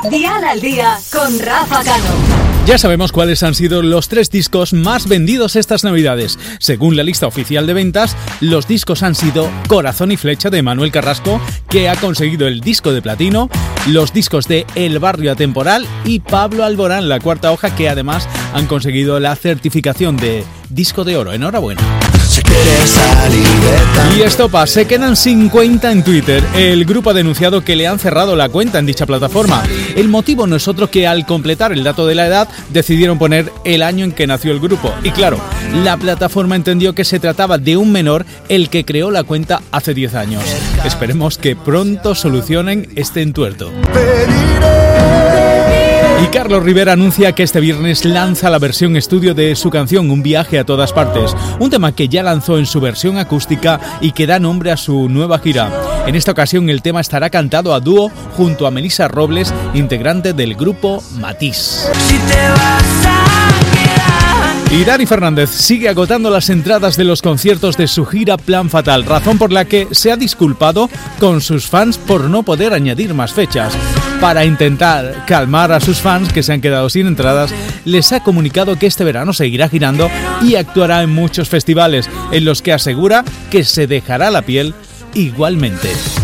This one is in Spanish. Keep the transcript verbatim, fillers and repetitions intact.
Dial al Día con Rafa Cano. Ya sabemos cuáles han sido los tres discos más vendidos estas navidades. Según la lista oficial de ventas, los discos han sido Corazón y Flecha de Manuel Carrasco, que ha conseguido el disco de platino, los discos de El Barrio Atemporal y Pablo Alborán, La Cuarta Hoja, que además han conseguido la certificación de disco de oro. Enhorabuena. Y Estopa, se quedan sin cuenta en Twitter. El grupo ha denunciado que le han cerrado la cuenta en dicha plataforma. El motivo no es otro que al completar el dato de la edad decidieron poner el año en que nació el grupo. Y claro, la plataforma entendió que se trataba de un menor el que creó la cuenta hace diez años. Esperemos que pronto solucionen este entuerto. Y Carlos Rivera anuncia que este viernes lanza la versión estudio de su canción Un viaje a todas partes, un tema que ya lanzó en su versión acústica y que da nombre a su nueva gira. En esta ocasión el tema estará cantado a dúo junto a Melissa Robles, integrante del grupo Matiz. Si te vas a quedar. Y Dani Fernández sigue agotando las entradas de los conciertos de su gira Plan Fatal, razón por la que se ha disculpado con sus fans por no poder añadir más fechas. Para intentar calmar a sus fans que se han quedado sin entradas, les ha comunicado que este verano seguirá girando y actuará en muchos festivales, en los que asegura que se dejará la piel igualmente.